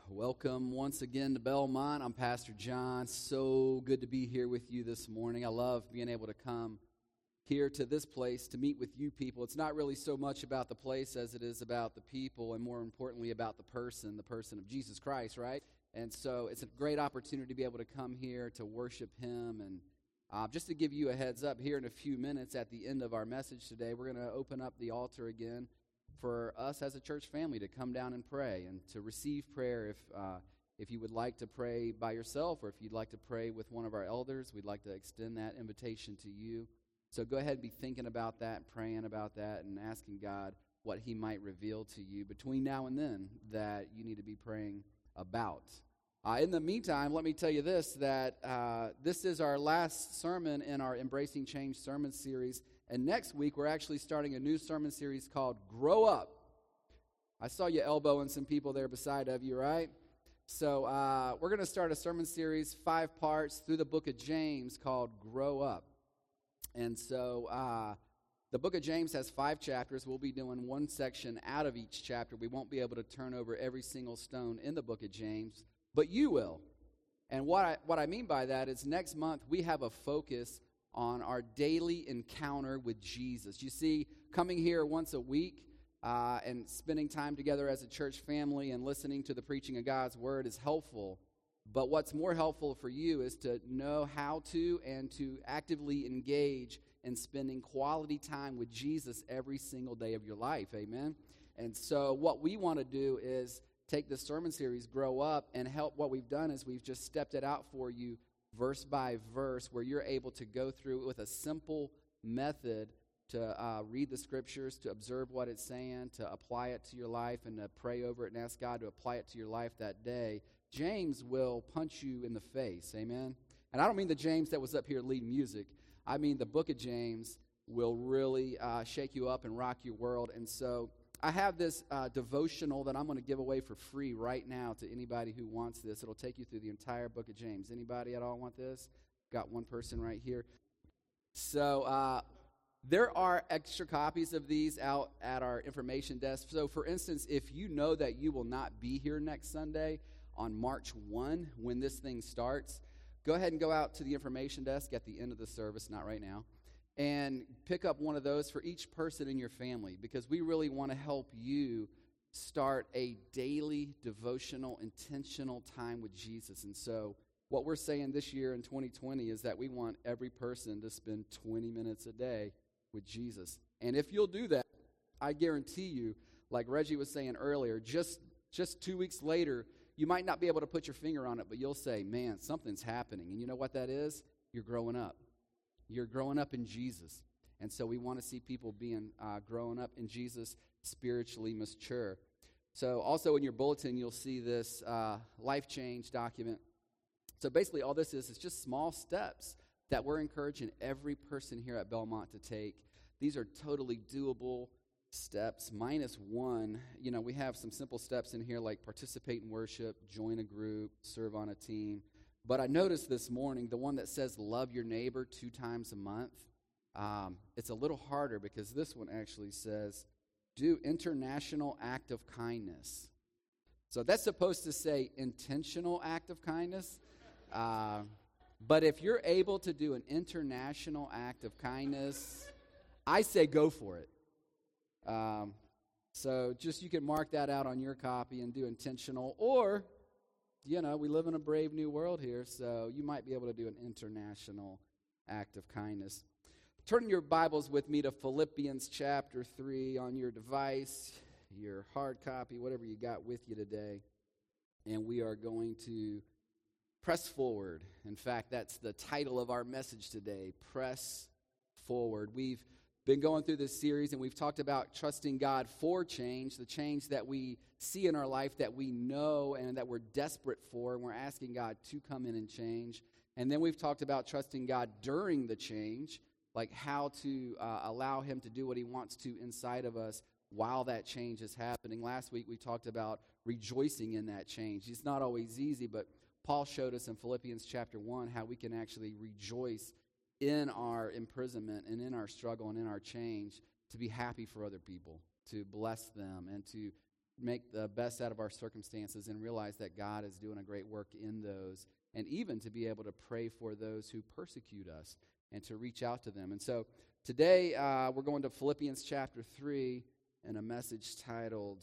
Welcome once again to Belmont. I'm Pastor John. So good to be here with you this morning. I love being able to come here to this place to meet with you people. It's not really so much about the place as it is about the people, and more importantly about the person of Jesus Christ, right? And so it's a great opportunity to be able to come here to worship Him. And just to give you a heads up, here in a few minutes at the end of our message today, we're going to open up the altar again for us as a church family to come down and pray and to receive prayer. If you would like to pray by yourself, or if you'd like to pray with one of our elders, we'd like to extend that invitation to you. So go ahead and be thinking about that, praying about that, and asking God what He might reveal to you between now and then that you need to be praying about. In the meantime, let me tell you this, that this is our last sermon in our Embracing Change sermon series. And next week, we're actually starting a new sermon series called Grow Up. I saw you elbowing some people there beside of you, right? So we're going to start a sermon series, 5 parts, through the book of James called Grow Up. And so the book of James has 5 chapters. We'll be doing one section out of each chapter. We won't be able to turn over every single stone in the book of James, but you will. And what I mean by that is next month we have a focus on our daily encounter with Jesus. You see, coming here once a week and spending time together as a church family and listening to the preaching of God's Word is helpful. But what's more helpful for you is to know how to and to actively engage in spending quality time with Jesus every single day of your life. Amen? And so what we want to do is take this sermon series, Grow Up, and help. What we've done is we've just stepped it out for you verse by verse, where you're able to go through it with a simple method to read the Scriptures, to observe what it's saying, to apply it to your life, and to pray over it and ask God to apply it to your life that day. James will punch you in the face, amen? And I don't mean the James that was up here leading music. I mean the book of James will really shake you up and rock your world. And so I have this devotional that I'm going to give away for free right now to anybody who wants this. It'll take you through the entire book of James. Anybody at all want this? Got one person right here. So there are extra copies of these out at our information desk. So, for instance, if you know that you will not be here next Sunday on March 1 when this thing starts, go ahead and go out to the information desk at the end of the service, not right now, and pick up one of those for each person in your family, because we really want to help you start a daily devotional, intentional time with Jesus. And so what we're saying this year in 2020 is that we want every person to spend 20 minutes a day with Jesus. And if you'll do that, I guarantee you, like Reggie was saying earlier, just 2 weeks later, you might not be able to put your finger on it, but you'll say, man, something's happening. And you know what that is? You're growing up. You're growing up in Jesus. And so we want to see people being growing up in Jesus, spiritually mature. So also in your bulletin, you'll see this life change document. So basically all this is just small steps that we're encouraging every person here at Belmont to take. These are totally doable steps, minus one. You know, we have some simple steps in here like participate in worship, join a group, serve on a team. But I noticed this morning, the one that says love your neighbor 2 times a month, it's a little harder because this one actually says do international act of kindness. So that's supposed to say intentional act of kindness. But if you're able to do an international act of kindness, I say go for it. So just you can mark that out on your copy and do intentional, or you know, we live in a brave new world here, so you might be able to do an international act of kindness. Turn your Bibles with me to Philippians chapter 3 on your device, your hard copy, whatever you got with you today. And we are going to press forward. In fact, that's the title of our message today, Press Forward. We've been going through this series, and we've talked about trusting God for change, the change that we see in our life that we know and that we're desperate for, and we're asking God to come in and change. And then we've talked about trusting God during the change, like how to allow Him to do what He wants to inside of us while that change is happening. Last week we talked about rejoicing in that change. It's not always easy, but Paul showed us in Philippians chapter 1 how we can actually rejoice in our imprisonment and in our struggle and in our change, to be happy for other people, to bless them, and to make the best out of our circumstances and realize that God is doing a great work in those, and even to be able to pray for those who persecute us and to reach out to them. And so today we're going to Philippians chapter 3 and a message titled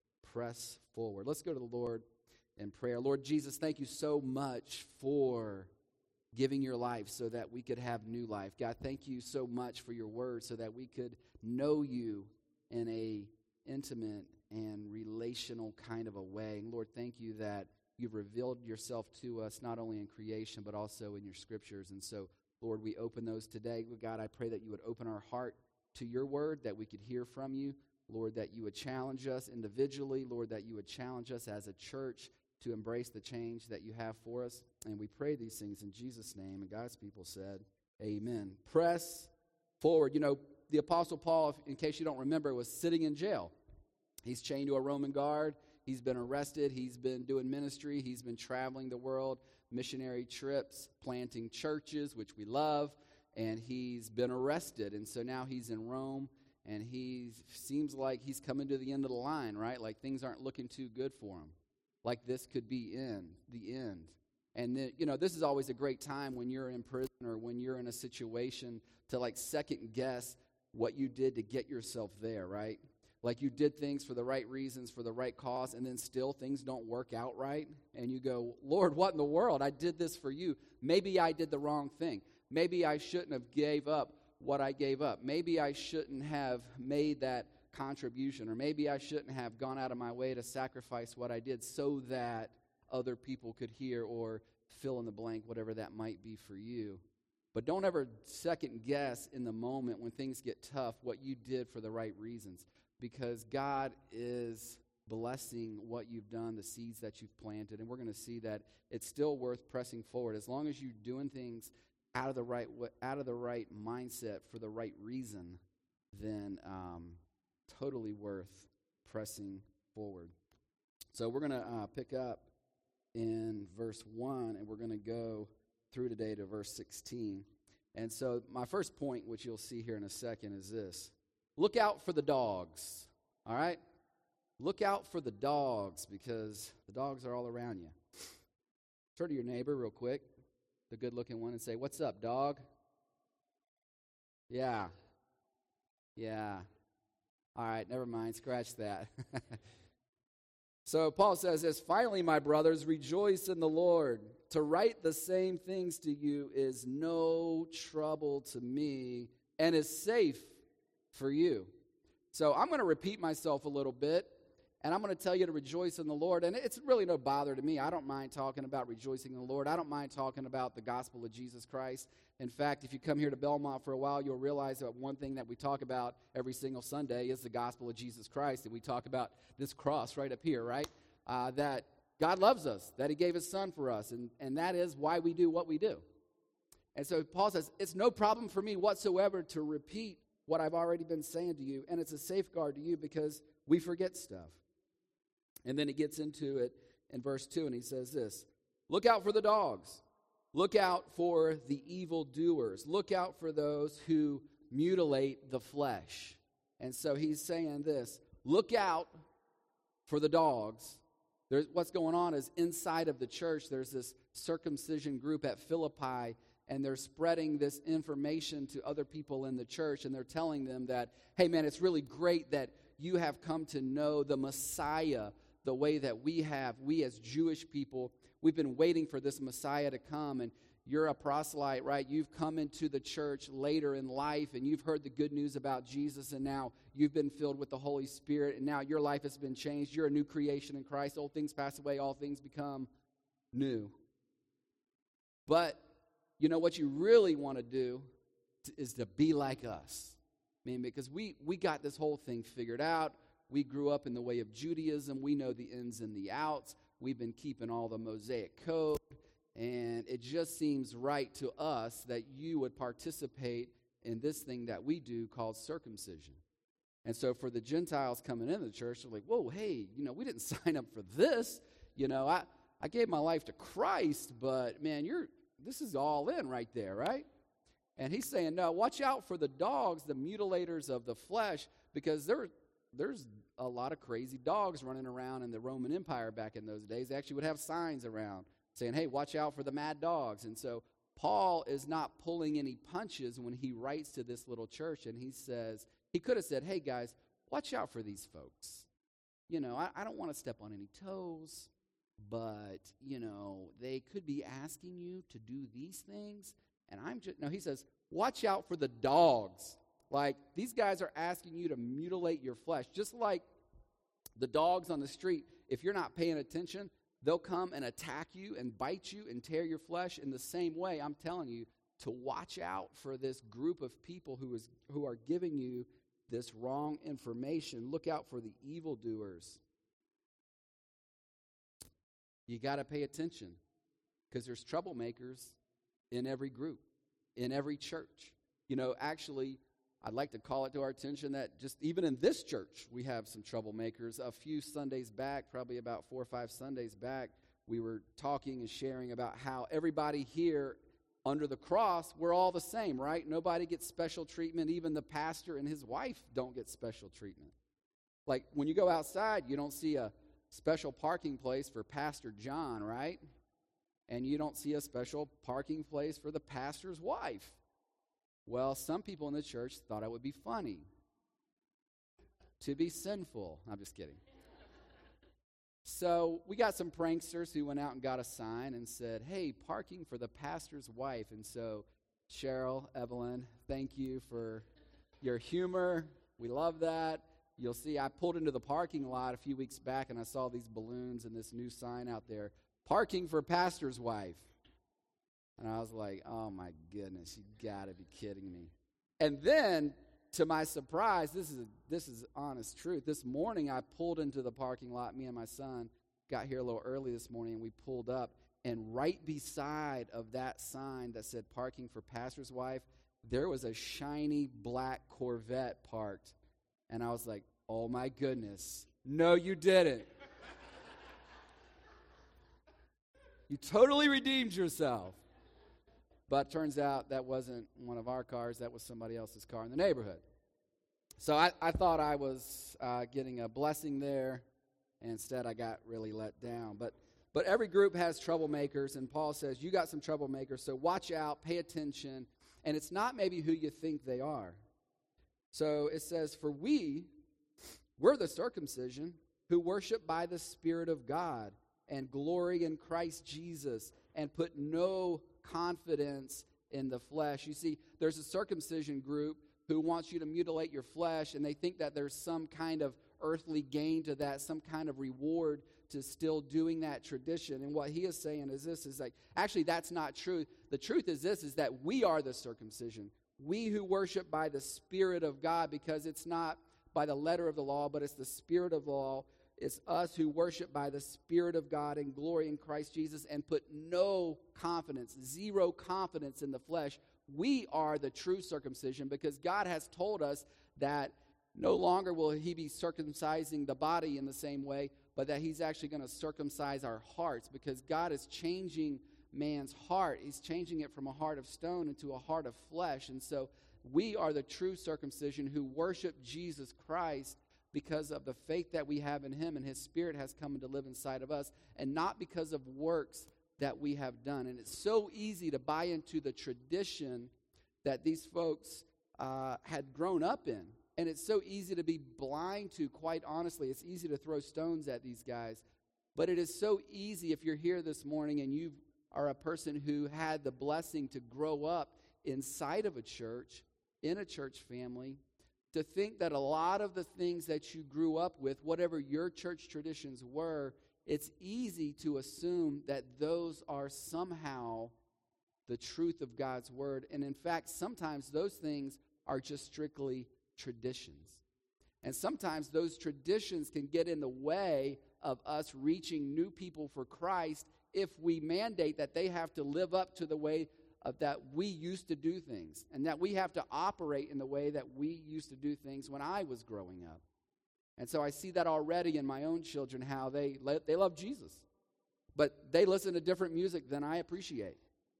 Press Forward. Let's go to the Lord in prayer. Lord Jesus, thank you so much for giving your life so that we could have new life. God, thank you so much for your word so that we could know you in a intimate and relational kind of a way. And Lord, thank you that you've revealed yourself to us not only in creation but also in your scriptures. And so, Lord, we open those today. God, I pray that you would open our heart to your word, that we could hear from you. Lord, that you would challenge us individually. Lord, that you would challenge us as a church to embrace the change that you have for us. And we pray these things in Jesus' name. And God's people said, amen. Press forward. You know, the Apostle Paul, in case you don't remember, was sitting in jail. He's chained to a Roman guard. He's been arrested. He's been doing ministry. He's been traveling the world, missionary trips, planting churches, which we love. And he's been arrested. And so now he's in Rome. And he seems like he's coming to the end of the line, right? Like things aren't looking too good for him. Like this could be the end. And then, you know, this is always a great time when you're in prison or when you're in a situation to like second guess what you did to get yourself there, right? Like you did things for the right reasons, for the right cause, and then still things don't work out right. And you go, Lord, what in the world? I did this for you. Maybe I did the wrong thing. Maybe I shouldn't have gave up what I gave up. Maybe I shouldn't have made that contribution, or maybe I shouldn't have gone out of my way to sacrifice what I did so that other people could hear, or fill in the blank, whatever that might be for you. But don't ever second guess in the moment when things get tough what you did for the right reasons, because God is blessing what you've done, the seeds that you've planted, and we're going to see that it's still worth pressing forward as long as you're doing things out of the right mindset for the right reason. Then totally worth pressing forward. So we're going to pick up in verse 1, and we're going to go through today to verse 16. And so my first point, which you'll see here in a second, is this. Look out for the dogs, all right? Look out for the dogs, because the dogs are all around you. Turn to your neighbor real quick, the good-looking one, and say, what's up, dog? Yeah. All right, never mind, scratch that. So Paul says this, finally, my brothers, rejoice in the Lord. To write the same things to you is no trouble to me and is safe for you. So I'm going to repeat myself a little bit, and I'm going to tell you to rejoice in the Lord. And it's really no bother to me. I don't mind talking about rejoicing in the Lord. I don't mind talking about the gospel of Jesus Christ. In fact, if you come here to Belmont for a while, you'll realize that one thing that we talk about every single Sunday is the gospel of Jesus Christ. And we talk about this cross right up here, right? That God loves us, that he gave his son for us, and that is why we do what we do. And so Paul says, it's no problem for me whatsoever to repeat what I've already been saying to you, and it's a safeguard to you because we forget stuff. And then he gets into it in verse 2, and he says this, look out for the dogs. Look out for the evildoers. Look out for those who mutilate the flesh. And so he's saying this, look out for the dogs. What's going on is inside of the church, there's this circumcision group at Philippi, and they're spreading this information to other people in the church, and they're telling them that, hey man, it's really great that you have come to know the Messiah the way that we have. We as Jewish people, we've been waiting for this Messiah to come, and you're a proselyte, right? You've come into the church later in life, and you've heard the good news about Jesus, and now you've been filled with the Holy Spirit, and now your life has been changed. You're a new creation in Christ. Old things pass away, all things become new. But you know what you really want to do is to be like us. I mean, because we got this whole thing figured out. We grew up in the way of Judaism. We know the ins and the outs. We've been keeping all the Mosaic code. And it just seems right to us that you would participate in this thing that we do called circumcision. And so for the Gentiles coming into the church, they're like, whoa, hey, we didn't sign up for this. I gave my life to Christ, but man, this is all in right there, right? And he's saying, no, watch out for the dogs, the mutilators of the flesh, because there's a lot of crazy dogs running around in the Roman Empire back in those days. They actually would have signs around saying, hey, watch out for the mad dogs. And so Paul is not pulling any punches when he writes to this little church, and he could have said, hey, guys, watch out for these folks. I don't want to step on any toes, but, they could be asking you to do these things, and he says, watch out for the dogs. Like, these guys are asking you to mutilate your flesh. Just like the dogs on the street, if you're not paying attention, they'll come and attack you and bite you and tear your flesh. In the same way, I'm telling you to watch out for this group of people who are giving you this wrong information. Look out for the evildoers. You got to pay attention because there's troublemakers in every group, in every church. Actually, I'd like to call it to our attention that just even in this church, we have some troublemakers. A few Sundays back, probably about 4 or 5 Sundays back, we were talking and sharing about how everybody here under the cross, we're all the same, right? Nobody gets special treatment. Even the pastor and his wife don't get special treatment. Like when you go outside, you don't see a special parking place for Pastor John, right? And you don't see a special parking place for the pastor's wife. Well, some people in the church thought it would be funny to be sinful. I'm just kidding. So we got some pranksters who went out and got a sign and said, hey, parking for the pastor's wife. And so Cheryl, Evelyn, thank you for your humor. We love that. You'll see I pulled into the parking lot a few weeks back and I saw these balloons and this new sign out there, parking for pastor's wife. And I was like, oh, my goodness, you got to be kidding me. And then, to my surprise, this is honest truth. This morning, I pulled into the parking lot. Me and my son got here a little early this morning, and we pulled up. And right beside of that sign that said parking for pastor's wife, there was a shiny black Corvette parked. And I was like, oh, my goodness. No, you didn't. You totally redeemed yourself. But turns out that wasn't one of our cars. That was somebody else's car in the neighborhood. So I thought I was getting a blessing there. And instead, I got really let down. But every group has troublemakers. And Paul says, you got some troublemakers. So watch out, pay attention. And it's not maybe who you think they are. So it says, for we're the circumcision who worship by the Spirit of God and glory in Christ Jesus and put no confidence in the flesh. You see, there's a circumcision group who wants you to mutilate your flesh, and they think that there's some kind of earthly gain to that, some kind of reward to still doing that tradition. And what he is saying is this, is like, actually, that's not true. The truth is this, is that we are the circumcision. We who worship by the Spirit of God, because it's not by the letter of the law, but it's the Spirit of the law. It's us who worship by the Spirit of God and glory in Christ Jesus and put no confidence, zero confidence in the flesh. We are the true circumcision because God has told us that no longer will he be circumcising the body in the same way, but that he's actually going to circumcise our hearts because God is changing man's heart. He's changing it from a heart of stone into a heart of flesh. And so we are the true circumcision who worship Jesus Christ because of the faith that we have in him, and his Spirit has come to live inside of us, and not because of works that we have done. And it's so easy to buy into the tradition that these folks had grown up in. And it's so easy to be blind to, quite honestly. It's easy to throw stones at these guys. But it is so easy if you're here this morning and you are a person who had the blessing to grow up inside of a church, in a church family, to think that a lot of the things that you grew up with, whatever your church traditions were, it's easy to assume that those are somehow the truth of God's word. And in fact, sometimes those things are just strictly traditions. And sometimes those traditions can get in the way of us reaching new people for Christ if we mandate that they have to live up to the way of that we used to do things, and that we have to operate in the way that we used to do things when I was growing up. And so I see that already in my own children, how they love Jesus, but they listen to different music than I appreciate.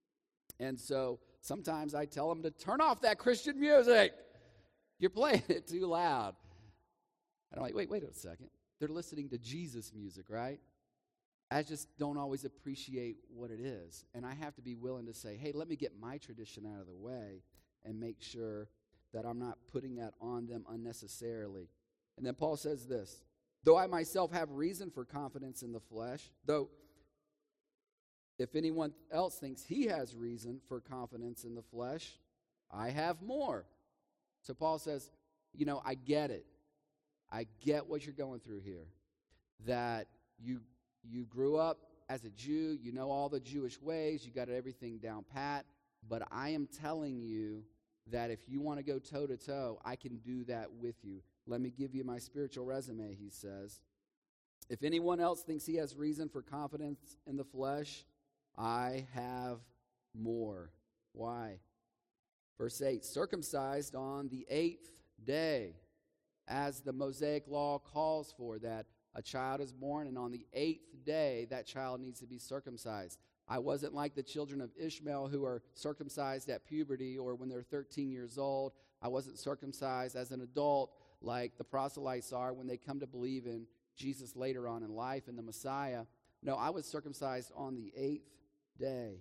And so sometimes I tell them to turn off that Christian music. You're playing it too loud. And I'm like, wait a second. They're listening to Jesus music, right? I just don't always appreciate what it is. And I have to be willing to say, hey, let me get my tradition out of the way and make sure that I'm not putting that on them unnecessarily. And then Paul says this, though I myself have reason for confidence in the flesh, though if anyone else thinks he has reason for confidence in the flesh, I have more. So Paul says, I get it. I get what you're going through here. That you grew up as a Jew, you know all the Jewish ways, you got everything down pat, but I am telling you that if you want to go toe-to-toe, I can do that with you. Let me give you my spiritual resume, he says. If anyone else thinks he has reason for confidence in the flesh, I have more. Why? Verse 8, circumcised on the 8th day, as the Mosaic law calls for, that a child is born, and on the 8th day, that child needs to be circumcised. I wasn't like the children of Ishmael who are circumcised at puberty or when they're 13 years old. I wasn't circumcised as an adult like the proselytes are when they come to believe in Jesus later on in life and the Messiah. No, I was circumcised on the 8th day.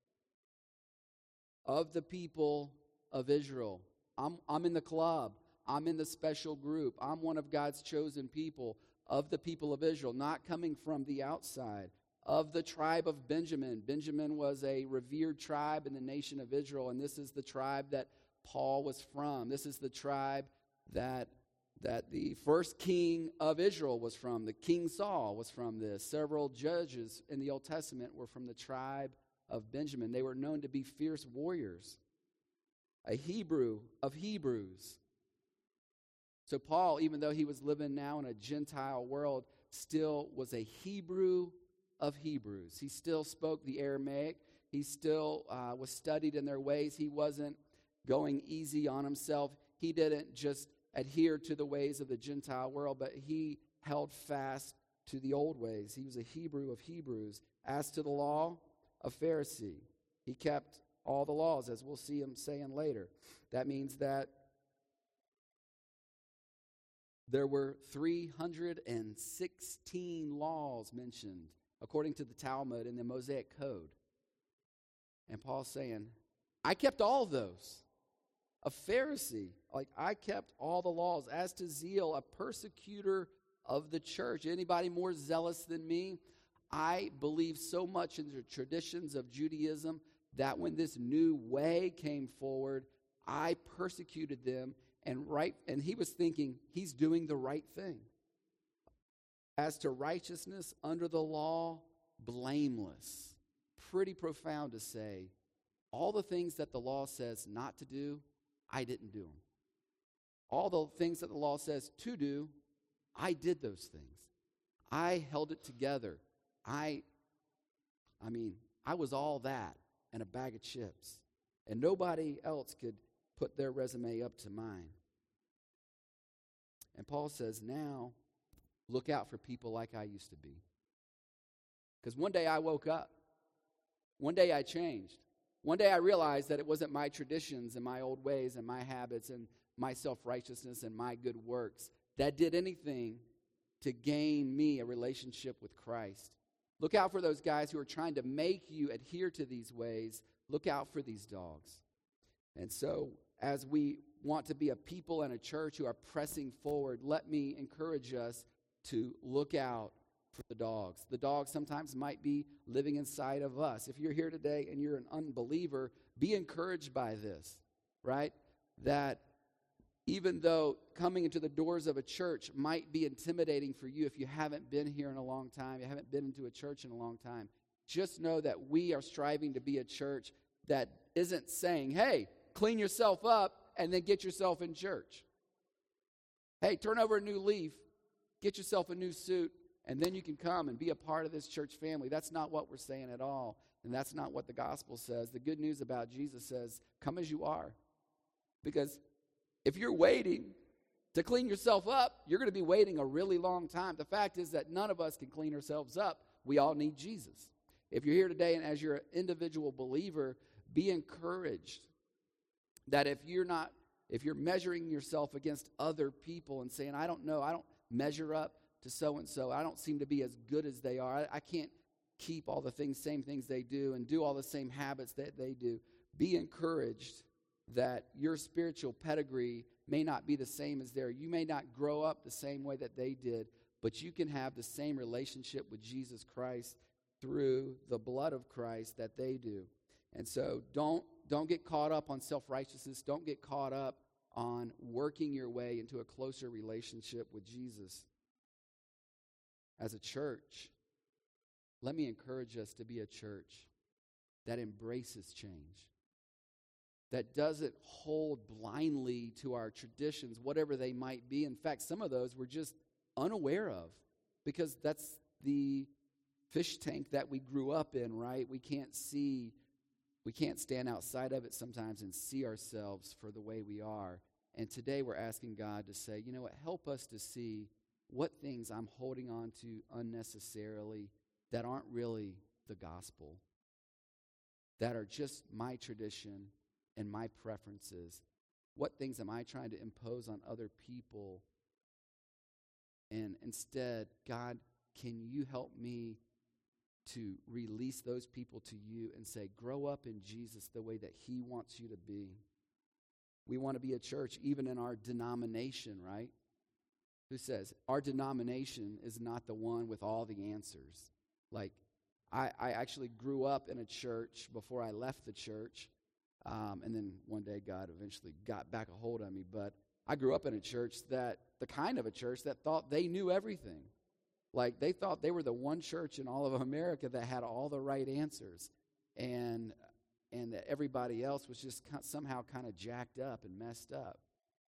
Of the people of Israel. I'm in the club. I'm in the special group. I'm one of God's chosen people. Of the people of Israel, not coming from the outside. Of the tribe of Benjamin. Benjamin was a revered tribe in the nation of Israel, and this is the tribe that Paul was from. This is the tribe that the first king of Israel was from. The King Saul was from this. Several judges in the Old Testament were from the tribe of Benjamin. They were known to be fierce warriors. A Hebrew of Hebrews. So Paul, even though he was living now in a Gentile world, still was a Hebrew of Hebrews. He still spoke the Aramaic. He still was studied in their ways. He wasn't going easy on himself. He didn't just adhere to the ways of the Gentile world, but he held fast to the old ways. He was a Hebrew of Hebrews. As to the law, a Pharisee. He kept all the laws, as we'll see him saying later. That means that there were 316 laws mentioned, according to the Talmud in the Mosaic Code. And Paul's saying, I kept all those. A Pharisee, I kept all the laws. As to zeal, a persecutor of the church. Anybody more zealous than me? I believe so much in the traditions of Judaism that when this new way came forward, I persecuted them. And he was thinking he's doing the right thing. As to righteousness under the law, blameless. Pretty profound to say, all the things that the law says not to do, I didn't do them. All the things that the law says to do, I did those things. I held it together. I was all that and a bag of chips. And nobody else could put their resume up to mine. And Paul says, now, look out for people like I used to be. Because one day I woke up. One day I changed. One day I realized that it wasn't my traditions and my old ways and my habits and my self-righteousness and my good works that did anything to gain me a relationship with Christ. Look out for those guys who are trying to make you adhere to these ways. Look out for these dogs. And so, as we want to be a people and a church who are pressing forward, let me encourage us to look out for the dogs. The dogs sometimes might be living inside of us. If you're here today and you're an unbeliever, be encouraged by this, right? That even though coming into the doors of a church might be intimidating for you if you haven't been here in a long time, you haven't been into a church in a long time, just know that we are striving to be a church that isn't saying, hey, clean yourself up and then get yourself in church. Hey, turn over a new leaf, get yourself a new suit, and then you can come and be a part of this church family. That's not what we're saying at all, and that's not what the gospel says. The good news about Jesus says, come as you are. Because if you're waiting to clean yourself up, you're going to be waiting a really long time. The fact is that none of us can clean ourselves up. We all need Jesus. If you're here today and as you're an individual believer, be encouraged that if you're measuring yourself against other people and saying, I don't know, measure up to so-and-so. I don't seem to be as good as they are. I can't keep all the same things they do and do all the same habits that they do. Be encouraged that your spiritual pedigree may not be the same as theirs. You may not grow up the same way that they did, but you can have the same relationship with Jesus Christ through the blood of Christ that they do. And so don't get caught up on self-righteousness. Don't get caught up on working your way into a closer relationship with Jesus. As a church, let me encourage us to be a church that embraces change, that doesn't hold blindly to our traditions, whatever they might be. In fact, some of those we're just unaware of because that's the fish tank that we grew up in, right? We can't stand outside of it sometimes and see ourselves for the way we are. And today we're asking God to say, you know what, help us to see what things I'm holding on to unnecessarily that aren't really the gospel, that are just my tradition and my preferences. What things am I trying to impose on other people? And instead, God, can you help me to release those people to you and say, grow up in Jesus the way that he wants you to be? We want to be a church even in our denomination, right? Who says our denomination is not the one with all the answers. Like, I actually grew up in a church before I left the church. And then one day God eventually got back a hold of me. But I grew up in a church the kind of a church that thought they knew everything. Like, they thought they were the one church in all of America that had all the right answers. And that everybody else was just somehow kind of jacked up and messed up.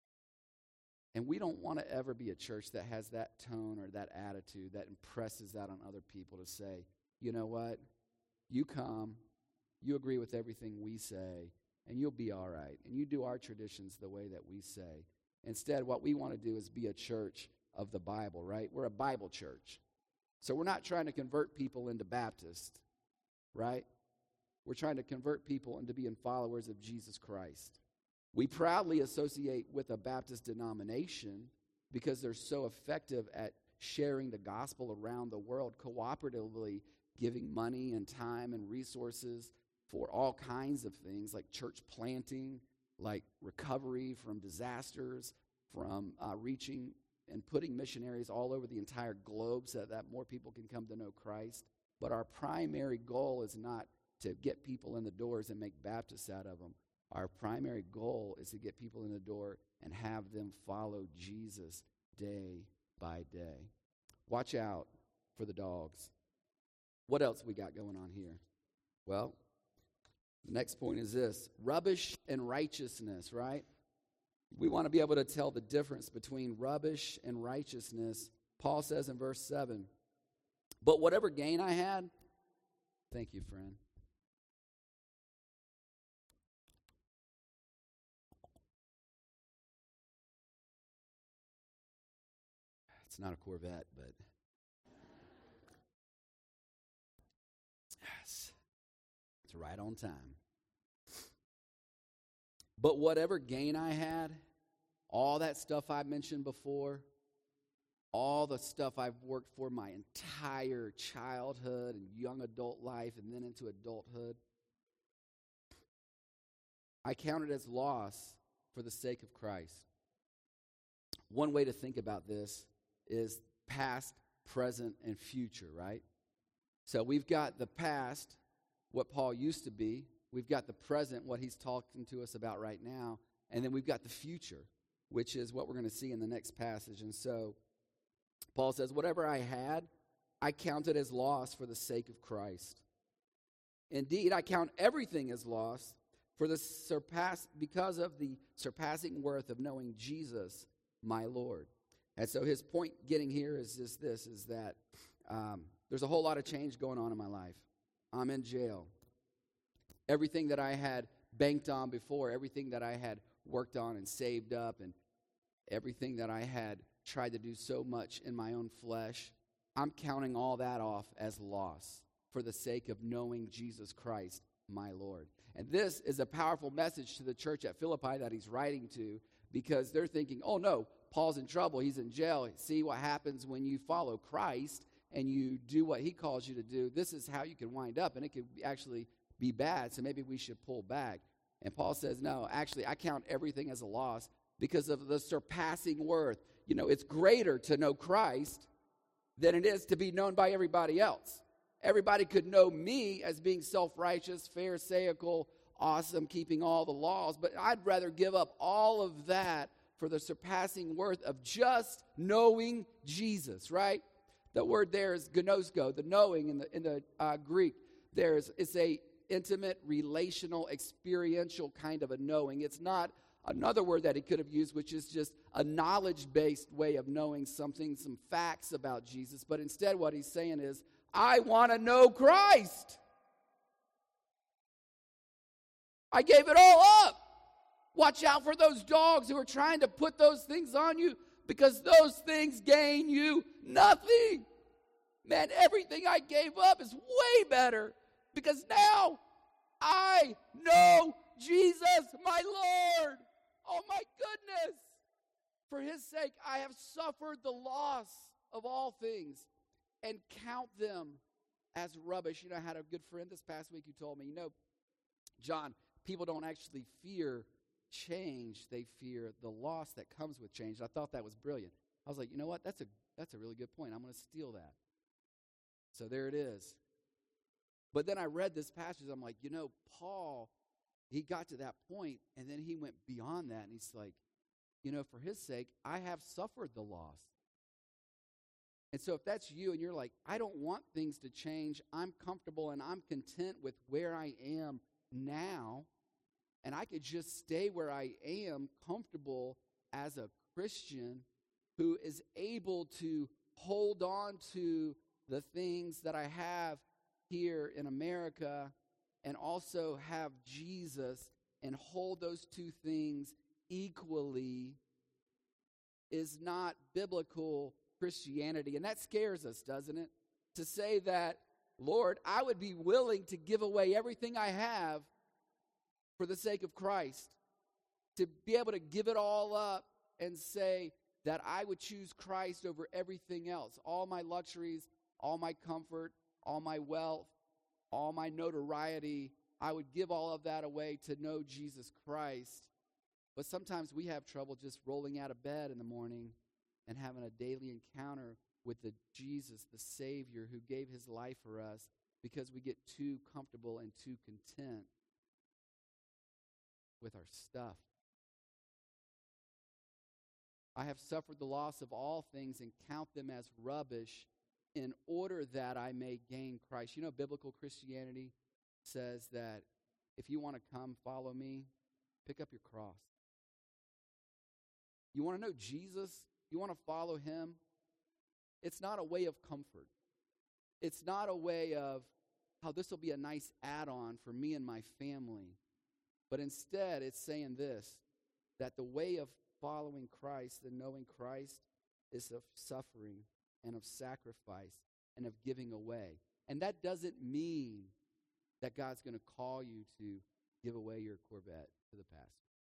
And we don't want to ever be a church that has that tone or that attitude that impresses that on other people to say, you know what, you come, you agree with everything we say, and you'll be all right. And you do our traditions the way that we say. Instead, what we want to do is be a church of the Bible, right? We're a Bible church. So we're not trying to convert people into Baptist, right? We're trying to convert people into being followers of Jesus Christ. We proudly associate with a Baptist denomination because they're so effective at sharing the gospel around the world, cooperatively giving money and time and resources for all kinds of things like church planting, like recovery from disasters, from reaching and putting missionaries all over the entire globe so that more people can come to know Christ. But our primary goal is not to get people in the doors and make Baptists out of them. Our primary goal is to get people in the door and have them follow Jesus day by day. Watch out for the dogs. What else we got going on here? Well, the next point is this: rubbish and righteousness, right? We want to be able to tell the difference between rubbish and righteousness. Paul says in verse 7, but whatever gain I had, thank you, friend. It's not a Corvette, but yes, it's right on time. But whatever gain I had, all that stuff I mentioned before, all the stuff I've worked for my entire childhood and young adult life and then into adulthood, I count it as loss for the sake of Christ. One way to think about this is past, present, and future, right? So we've got the past, what Paul used to be. We've got the present, what he's talking to us about right now. And then we've got the future, which is what we're going to see in the next passage. And so Paul says, whatever I had, I count it as loss for the sake of Christ. Indeed, I count everything as loss because of the surpassing worth of knowing Jesus, my Lord. And so his point getting here is just this, is that there's a whole lot of change going on in my life. I'm in jail. Everything that I had banked on before, everything that I had worked on and saved up, and everything that I had tried to do so much in my own flesh, I'm counting all that off as loss for the sake of knowing Jesus Christ, my Lord. And this is a powerful message to the church at Philippi that he's writing to, because they're thinking, oh no, Paul's in trouble. He's in jail. See what happens when you follow Christ and you do what he calls you to do. This is how you can wind up, and it could actually be bad, so maybe we should pull back. And Paul says, no, actually, I count everything as a loss because of the surpassing worth. You know, it's greater to know Christ than it is to be known by everybody else. Everybody could know me as being self-righteous, pharisaical, awesome, keeping all the laws, but I'd rather give up all of that for the surpassing worth of just knowing Jesus, right? The word there is gnosko, the knowing in the Greek. It's a intimate, relational, experiential kind of a knowing. It's not another word that he could have used, which is just a knowledge-based way of knowing something, some facts about Jesus. But instead what he's saying is, I want to know Christ. I gave it all up. Watch out for those dogs who are trying to put those things on you, because those things gain you nothing. Man, everything I gave up is way better, because now I know Jesus, my Lord. Oh my goodness. For his sake, I have suffered the loss of all things and count them as rubbish. You know, I had a good friend this past week who told me, John, people don't actually fear change. They fear the loss that comes with change. I thought that was brilliant. I was like, you know what? That's a really good point. I'm going to steal that. So there it is. But then I read this passage. I'm like, Paul, he got to that point, and then he went beyond that, and he's like, for his sake, I have suffered the loss. And so if that's you and you're like, I don't want things to change, I'm comfortable and I'm content with where I am now, and I could just stay where I am comfortable as a Christian who is able to hold on to the things that I have here in America and also have Jesus and hold those two things equally, is not biblical Christianity. And that scares us, doesn't it? To say that, Lord, I would be willing to give away everything I have for the sake of Christ. To be able to give it all up and say that I would choose Christ over everything else. All my luxuries, all my comfort, all my wealth, all my notoriety, I would give all of that away to know Jesus Christ. But sometimes we have trouble just rolling out of bed in the morning and having a daily encounter with the Jesus, the Savior, who gave his life for us, because we get too comfortable and too content with our stuff. I have suffered the loss of all things and count them as rubbish in order that I may gain Christ. Biblical Christianity says that if you want to come follow me, pick up your cross. You want to know Jesus? You want to follow him? It's not a way of comfort. It's not a way of how this will be a nice add-on for me and my family. But instead, it's saying this, that the way of following Christ and knowing Christ is of suffering and of sacrifice and of giving away. And that doesn't mean that God's going to call you to give away your Corvette to the pastor.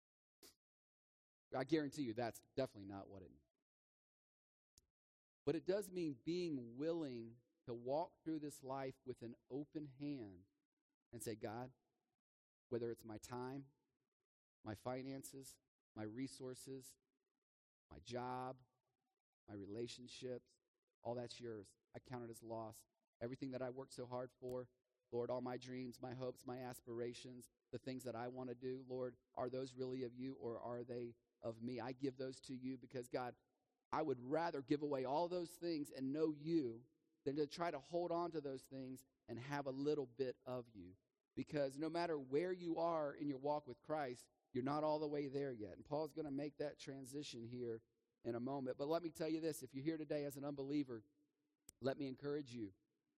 I guarantee you that's definitely not what it means. But it does mean being willing to walk through this life with an open hand and say, God, whether it's my time, my finances, my resources, my job, my relationships, all that's yours. I count it as loss. Everything that I worked so hard for, Lord, all my dreams, my hopes, my aspirations, the things that I want to do, Lord, are those really of you or are they of me? I give those to you because, God, I would rather give away all those things and know you than to try to hold on to those things and have a little bit of you. Because no matter where you are in your walk with Christ, you're not all the way there yet. And Paul's going to make that transition here in a moment. But let me tell you this, if you're here today as an unbeliever, let me encourage you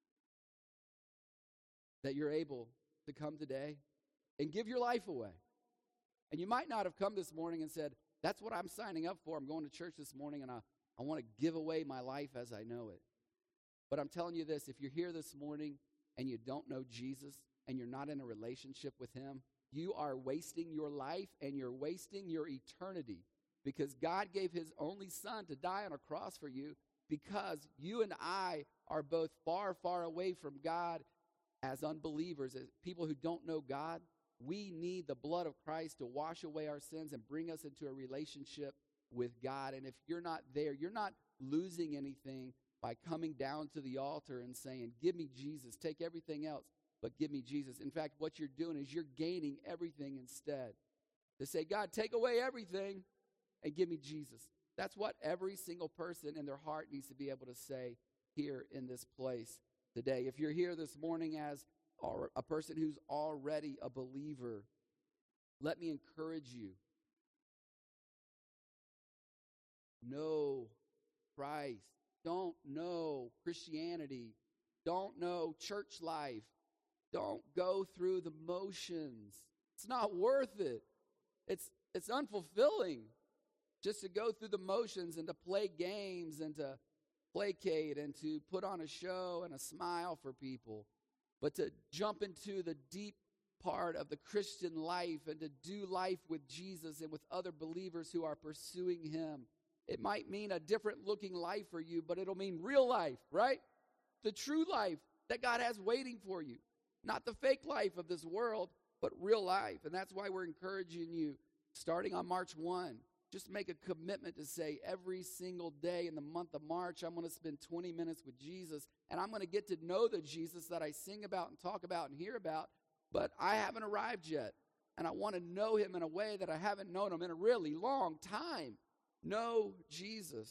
that you're able to come today and give your life away. And you might not have come this morning and said, that's what I'm signing up for. I'm going to church this morning and I want to give away my life as I know it. But I'm telling you this, if you're here this morning and you don't know Jesus and you're not in a relationship with him, you are wasting your life and you're wasting your eternity, because God gave his only son to die on a cross for you, because you and I are both far, far away from God as unbelievers, as people who don't know God. We need the blood of Christ to wash away our sins and bring us into a relationship with God. And if you're not there, you're not losing anything by coming down to the altar and saying, give me Jesus, take everything else, but give me Jesus. In fact, what you're doing is you're gaining everything instead. To say, God, take away everything and give me Jesus. That's what every single person in their heart needs to be able to say here in this place today. If you're here this morning as a person who's already a believer, let me encourage you. Know Christ. Don't know Christianity. Don't know church life. Don't go through the motions. It's not worth it. It's unfulfilling just to go through the motions and to play games and to placate and to put on a show and a smile for people. But to jump into the deep part of the Christian life and to do life with Jesus and with other believers who are pursuing him. It might mean a different looking life for you, but it'll mean real life, right? The true life that God has waiting for you. Not the fake life of this world, but real life. And that's why we're encouraging you, starting on March 1, just make a commitment to say every single day in the month of March, I'm going to spend 20 minutes with Jesus, and I'm going to get to know the Jesus that I sing about and talk about and hear about, but I haven't arrived yet. And I want to know him in a way that I haven't known him in a really long time. Know Jesus.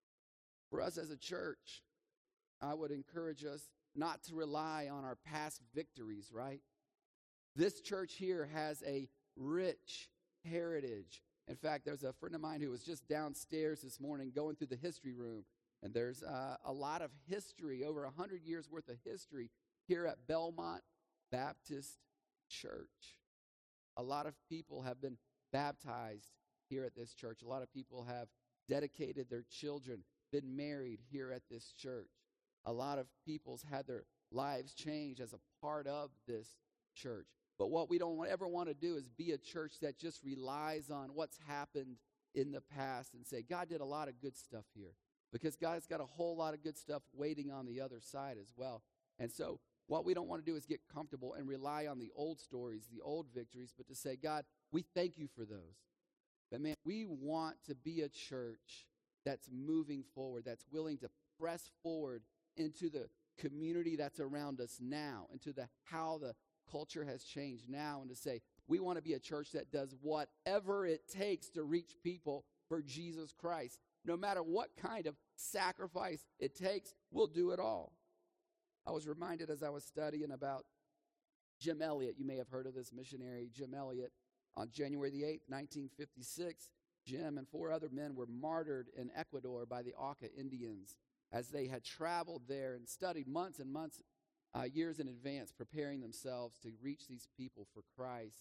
For us as a church, I would encourage us not to rely on our past victories, right? This church here has a rich heritage. In fact, there's a friend of mine who was just downstairs this morning going through the history room, and there's a lot of history, over 100 years worth of history here at Belmont Baptist Church. A lot of people have been baptized here at this church. A lot of people have dedicated their children, been married here at this church. A lot of people's had their lives changed as a part of this church. But what we don't ever want to do is be a church that just relies on what's happened in the past and say, God did a lot of good stuff here. Because God's got a whole lot of good stuff waiting on the other side as well. And so what we don't want to do is get comfortable and rely on the old stories, the old victories, but to say, God, we thank you for those. But man, we want to be a church that's moving forward, that's willing to press forward into the community that's around us now, into how the culture has changed now, and to say, we want to be a church that does whatever it takes to reach people for Jesus Christ. No matter what kind of sacrifice it takes, we'll do it all. I was reminded as I was studying about Jim Elliot. You may have heard of this missionary, Jim Elliot. On January the 8th, 1956, Jim and 4 other men were martyred in Ecuador by the Auca Indians as they had traveled there and studied months and months, years in advance, preparing themselves to reach these people for Christ.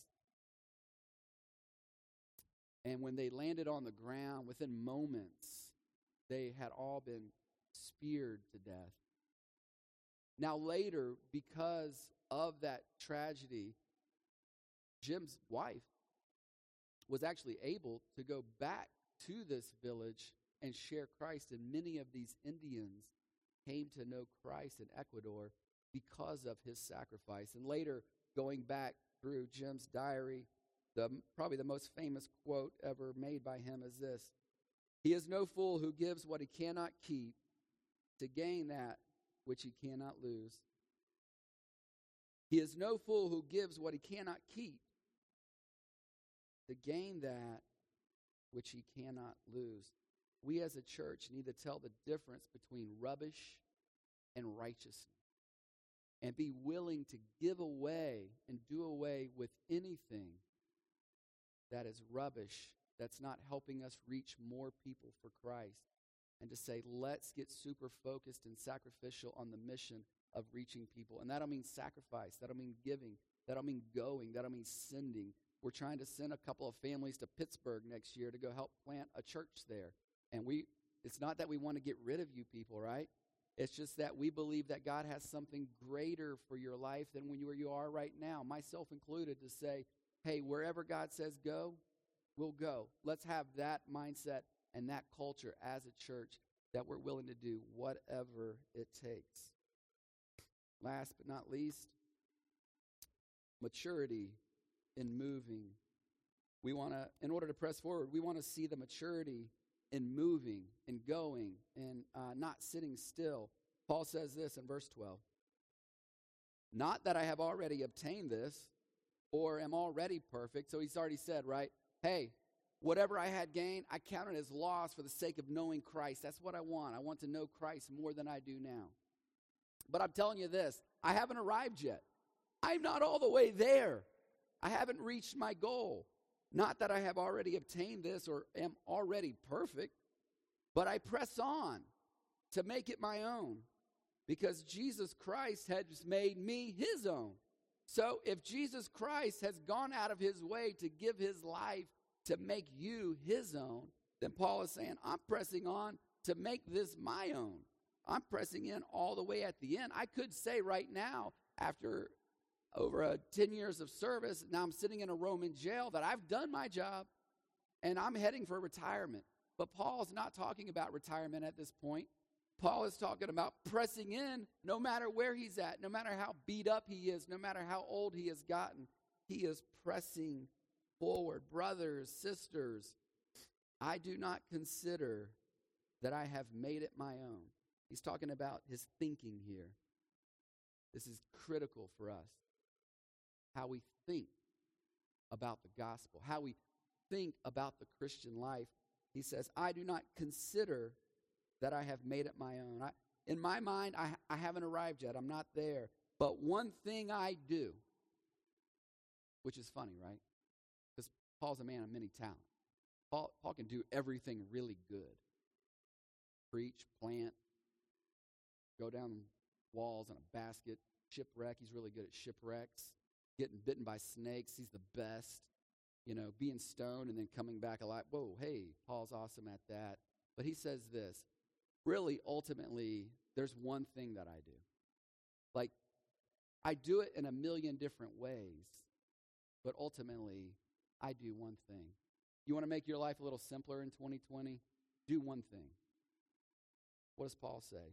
And when they landed on the ground, within moments, they had all been speared to death. Now later, because of that tragedy, Jim's wife was actually able to go back to this village and share Christ, and many of these Indians came to know Christ in Ecuador because of his sacrifice. And later, going back through Jim's diary, probably the most famous quote ever made by him is this: "He is no fool who gives what he cannot keep to gain that which he cannot lose." He is no fool who gives what he cannot keep to gain that which he cannot lose. We as a church need to tell the difference between rubbish and righteousness, and be willing to give away and do away with anything that is rubbish, that's not helping us reach more people for Christ, and to say, let's get super focused and sacrificial on the mission of reaching people. And that'll mean sacrifice, that'll mean giving, that'll mean going, that'll mean sending. We're trying to send a couple of families to Pittsburgh next year to go help plant a church there. And it's not that we want to get rid of you people, right? It's just that we believe that God has something greater for your life than where you are right now, myself included, to say, hey, wherever God says go, we'll go. Let's have that mindset and that culture as a church that we're willing to do whatever it takes. Last but not least, maturity in moving. We want to, in order to press forward, we want to see the maturity in moving and going and not sitting still. Paul says this in verse 12. Not that I have already obtained this or am already perfect. So he's already said, right? Hey, whatever I had gained, I counted as loss for the sake of knowing Christ. That's what I want. I want to know Christ more than I do now. But I'm telling you this, I haven't arrived yet. I'm not all the way there. I haven't reached my goal. Not that I have already obtained this or am already perfect, but I press on to make it my own because Jesus Christ has made me his own. So if Jesus Christ has gone out of his way to give his life to make you his own, then Paul is saying, I'm pressing on to make this my own. I'm pressing in all the way at the end. I could say right now, after over 10 years of service, now I'm sitting in a Roman jail, that I've done my job and I'm heading for retirement. But Paul's not talking about retirement at this point. Paul is talking about pressing in no matter where he's at, no matter how beat up he is, no matter how old he has gotten. He is pressing forward. Brothers, sisters, I do not consider that I have made it my own. He's talking about his thinking here. This is critical for us. How we think about the gospel, how we think about the Christian life. He says, I do not consider that I have made it my own. In my mind, I haven't arrived yet. I'm not there. But one thing I do, which is funny, right? Because Paul's a man of many talents. Paul can do everything really good. Preach, plant, go down walls in a basket, shipwreck. He's really good at shipwrecks. Getting bitten by snakes, he's the best. You know, being stoned and then coming back alive. Whoa, hey, Paul's awesome at that. But he says this, really, ultimately, there's one thing that I do. Like, I do it in a million different ways, but ultimately, I do one thing. You want to make your life a little simpler in 2020? Do one thing. What does Paul say?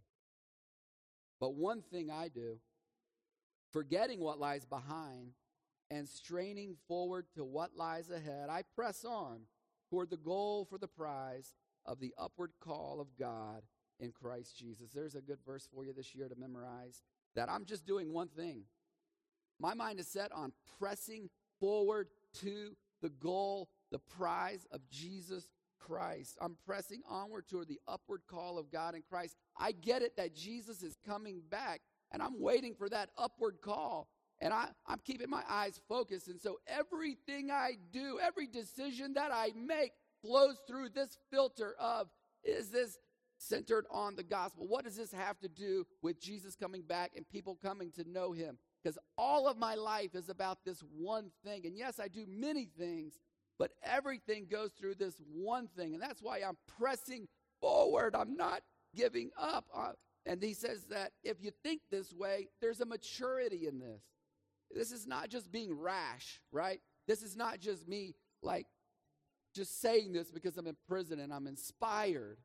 But one thing I do, forgetting what lies behind and straining forward to what lies ahead, I press on toward the goal for the prize of the upward call of God in Christ Jesus. There's a good verse for you this year to memorize, that I'm just doing one thing. My mind is set on pressing forward to the goal, the prize of Jesus Christ. I'm pressing onward toward the upward call of God in Christ. I get it that Jesus is coming back, and I'm waiting for that upward call. And I'm keeping my eyes focused. And so everything I do, every decision that I make flows through this filter of, is this centered on the gospel? What does this have to do with Jesus coming back and people coming to know him? Because all of my life is about this one thing. And yes, I do many things, but everything goes through this one thing. And that's why I'm pressing forward. I'm not giving up. And he says that if you think this way, there's a maturity in this. This is not just being rash, right? This is not just me, like, just saying this because I'm in prison and I'm inspired.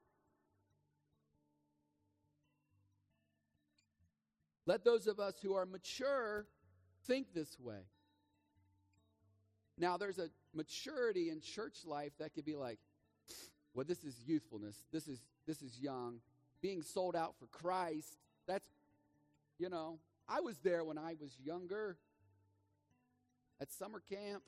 Let those of us who are mature think this way. Now, there's a maturity in church life that could be like, well, this is youthfulness. This is young. Being sold out for Christ, that's, I was there when I was younger at summer camp.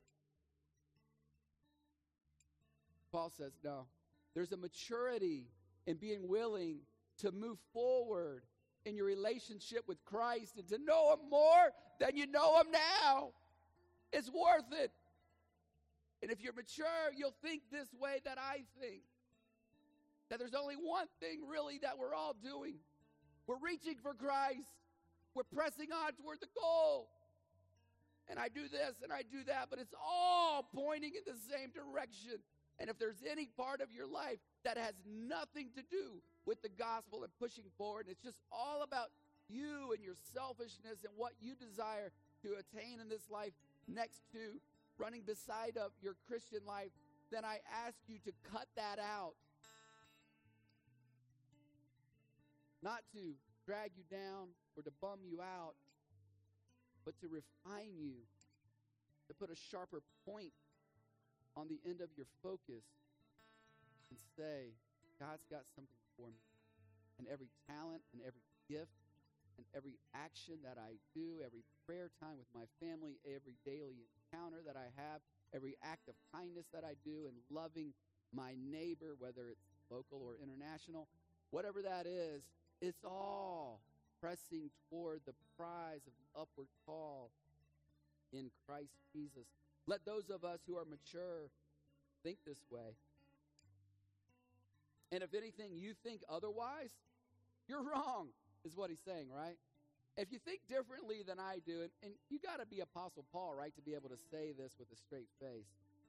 Paul says, no, there's a maturity in being willing to move forward in your relationship with Christ and to know him more than you know him now. It's worth it. And if you're mature, you'll think this way that I think. That there's only one thing really that we're all doing. We're reaching for Christ. We're pressing on toward the goal. And I do this and I do that, but it's all pointing in the same direction. And if there's any part of your life that has nothing to do with the gospel and pushing forward, it's just all about you and your selfishness and what you desire to attain in this life next to running beside of your Christian life, then I ask you to cut that out. Not to drag you down or to bum you out, but to refine you, to put a sharper point on the end of your focus and say, God's got something for me. And every talent and every gift and every action that I do, every prayer time with my family, every daily encounter that I have, every act of kindness that I do in loving my neighbor, whether it's local or international, whatever that is, it's all pressing toward the prize of the upward call in Christ Jesus. Let those of us who are mature think this way. And if anything you think otherwise, you're wrong, is what he's saying, right? If you think differently than I do, and you got to be Apostle Paul, right, to be able to say this with a straight face.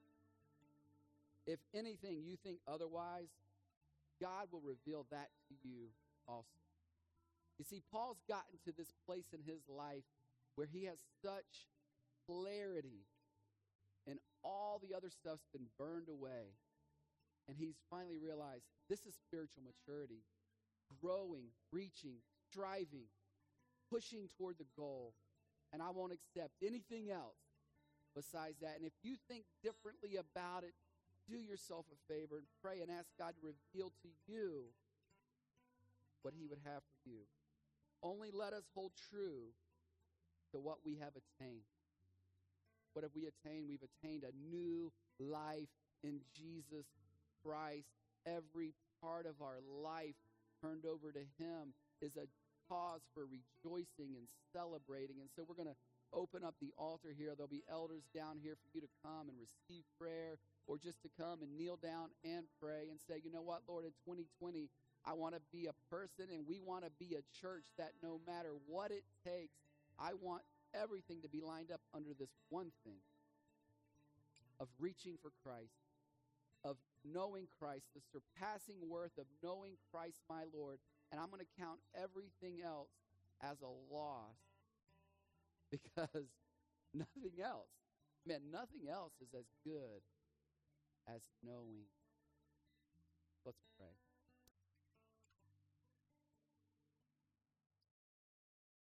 If anything you think otherwise, God will reveal that to you also. You see, Paul's gotten to this place in his life where he has such clarity and all the other stuff's been burned away. And he's finally realized this is spiritual maturity. Growing, reaching, striving, pushing toward the goal. And I won't accept anything else besides that. And if you think differently about it, do yourself a favor and pray and ask God to reveal to you what he would have for you. Only let us hold true to what we have attained. What have we attained? We've attained a new life in Jesus Christ. Every part of our life turned over to him is a cause for rejoicing and celebrating. And so we're going to open up the altar here. There'll be elders down here for you to come and receive prayer, or just to come and kneel down and pray and say, you know what, Lord, in 2020, I want to be a person and we want to be a church that no matter what it takes, I want everything to be lined up under this one thing of reaching for Christ, of knowing Christ, the surpassing worth of knowing Christ my Lord, and I'm going to count everything else as a loss because nothing else is as good as knowing. Let's pray.